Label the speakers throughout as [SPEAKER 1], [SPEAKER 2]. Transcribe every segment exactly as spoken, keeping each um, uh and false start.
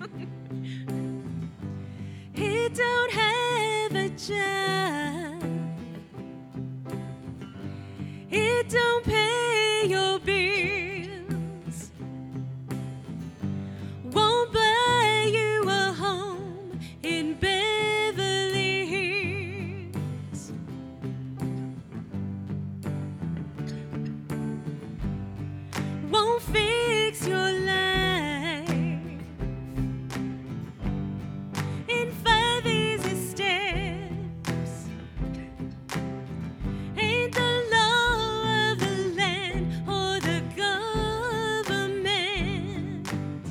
[SPEAKER 1] He don't have a job. He don't pay your bills. Won't buy you a home in Beverly Hills. Won't fix your life in five easy steps. Ain't the law of the land or the government,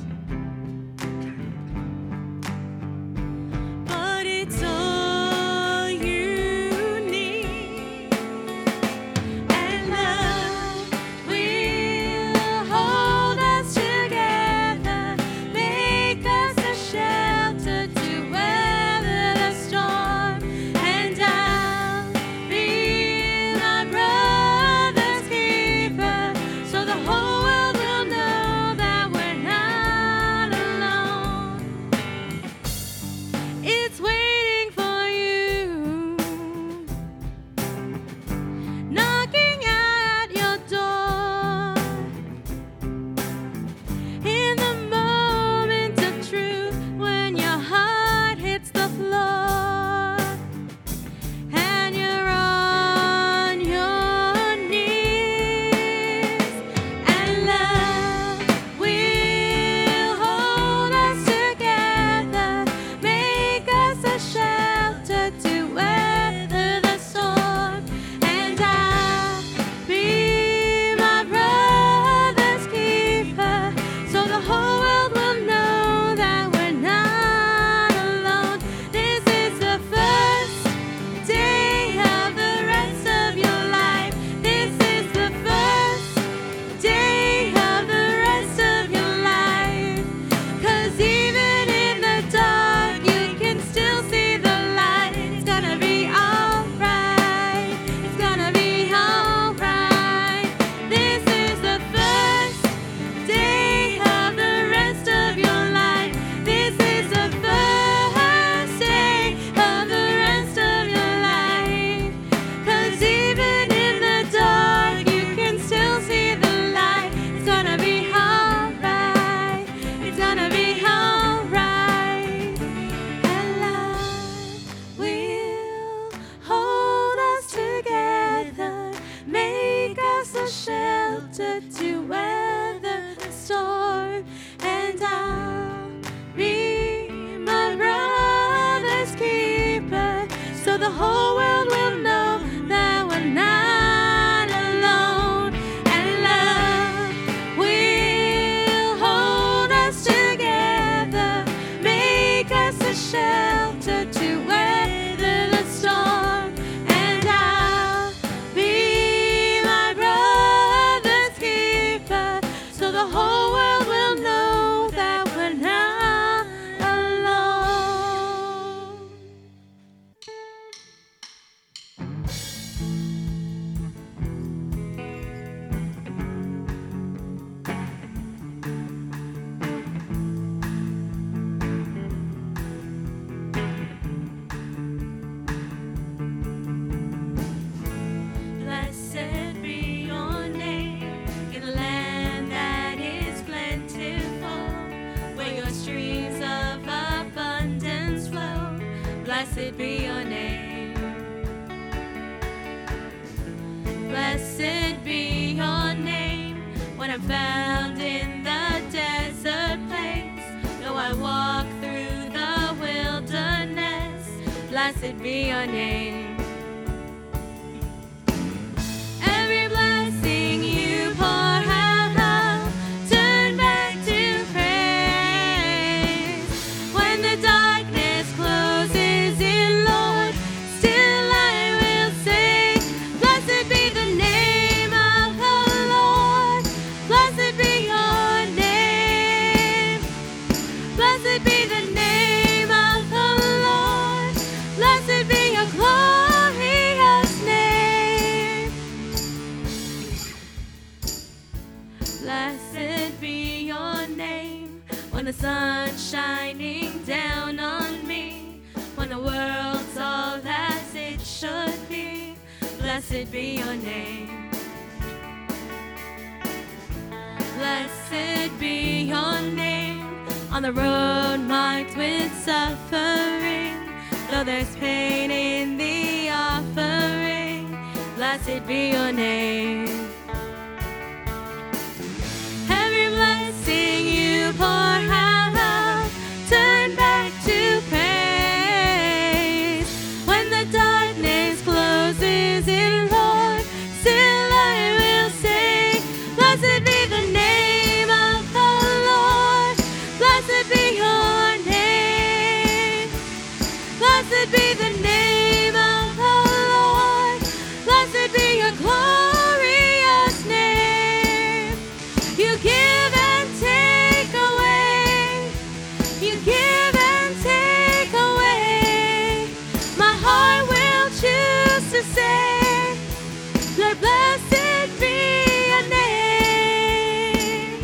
[SPEAKER 1] but it's all you need. And love will hold us together, make us a shelter to weather the storm. And I'll be my brother's keeper, so the whole world will know that we're not alone. It's waiting for you, knocking at your door. In the moment of truth, when your heart hits the floor and you're on your knees, and love will hold us together, make us a shelter to weather the storm. And I'll be my brother's keeper, so the whole world will know that we're not alone. This is the first day of the rest of your life. This is the first day of the rest of your life. 'Cause even in the dark, you can still see the light. It's gonna be alright. It's gonna be alright. This is the first day of the rest of your life. This is the first day of the rest of your life. 'Cause even in the dark, you can still see the light. It's gonna be alright. It's gonna be alright. And love will hold us together, make us a shelter to weather the storm. And I'll be my brother's keeper, so the whole world will know that we're not alone. And love will hold us together, make us a shelter to weather the storm. And I'll be my brother's keeper, so the whole world will know that we're not alone. Blessed be your name in a land that is plentiful, where your streams of abundance flow. Blessed be your name. Blessed be your name when I'm found in the desert place. Though I walk through the wilderness, blessed be your name. Every blessing you pour out, I'll turn back to praise. When the darkness closes in, Lord, still I will sing. Blessed be the name of the Lord. Blessed be your name. Blessed be the name of the Lord. Blessed be your glory. when the sun's shining down on me, when the world's all as it should be. Blessed be your name. Blessed be your name. On the road marked with suffering, though there's pain in the offering, blessed be your name. Every blessing you pour out, turn back to praise. When the darkness closes in, Lord, still I will say, blessed be the name of the Lord. Blessed be your name. Blessed be the name of the Lord. Blessed be your glorious name. You give and take away. You give and take away. My heart will choose to say, Lord, blessed be your name.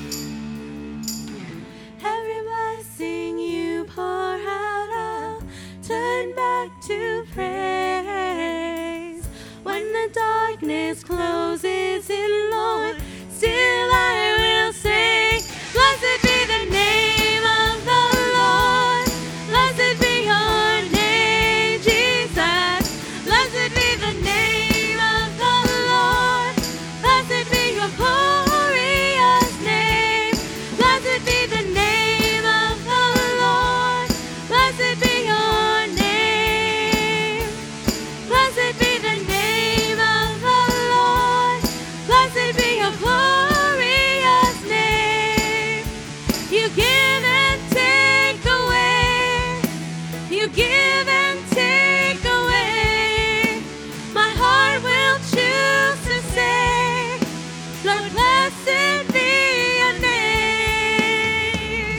[SPEAKER 1] Every blessing you pour out, I'll turn back to praise. When the darkness closes in, Lord, still I will say, blessed be the name of the Lord. Blessed be your name, Jesus. Blessed be the name of the Lord. Blessed be your glorious name. Blessed be the name of the Lord. Blessed be your name. Blessed be the name of the Lord. Blessed be your glorious name. You give and take away. You give and take away. My heart will choose to say, Lord, blessed be your name.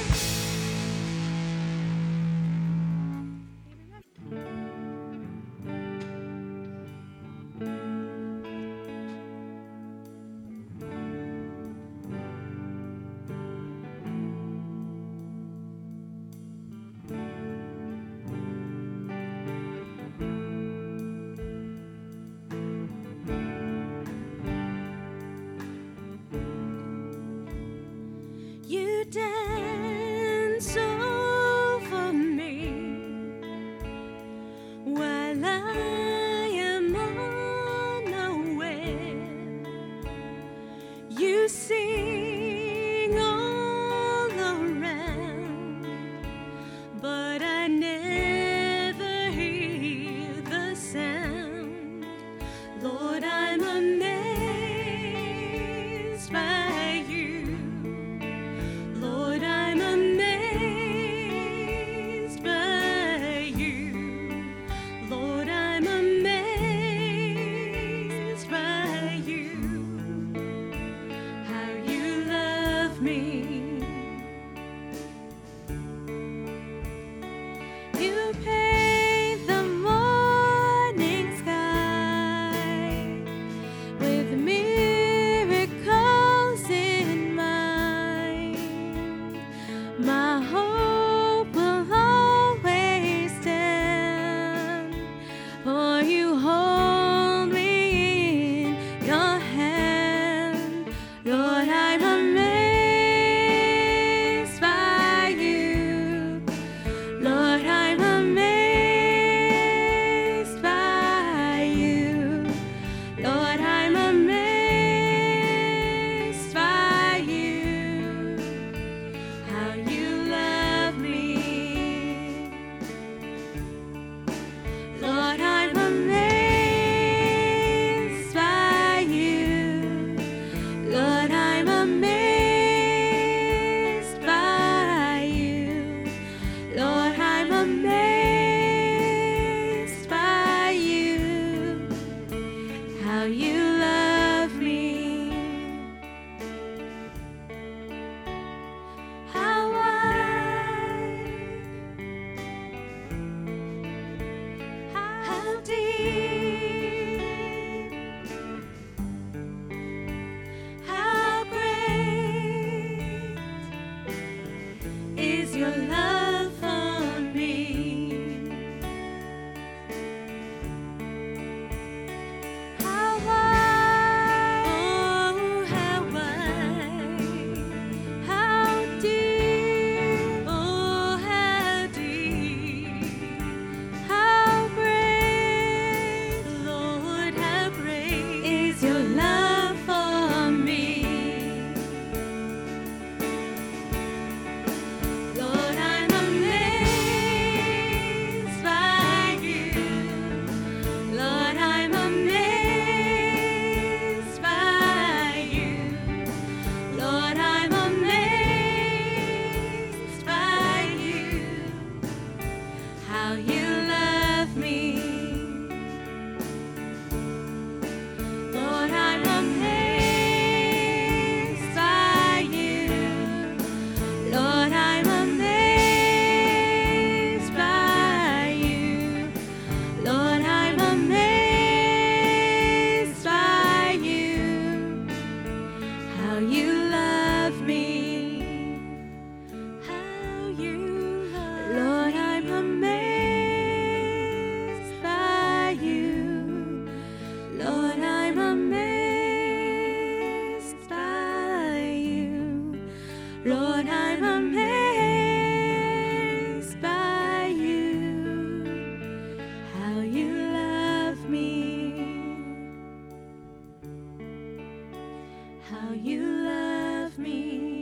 [SPEAKER 1] You dance over me while I am unaware. You sing all around, but I never hear the sound. Lord, I'm amazed by you. Lord, I'm amazed love for me. How wide, oh, how wide, how deep, oh, how deep, how great, Lord, how great is your love for me. Lord, I'm amazed by you. Lord, I'm amazed by you. Lord, I'm amazed by you. How you love me. Lord, I'm amazed by you. Lord, I'm amazed by you. Lord, I'm amazed by you. How you love me. How you love me. Lord, I'm amazed by you. Lord, I'm amazed by you. Lord, I'm amazed by you. How you love me. How you love me.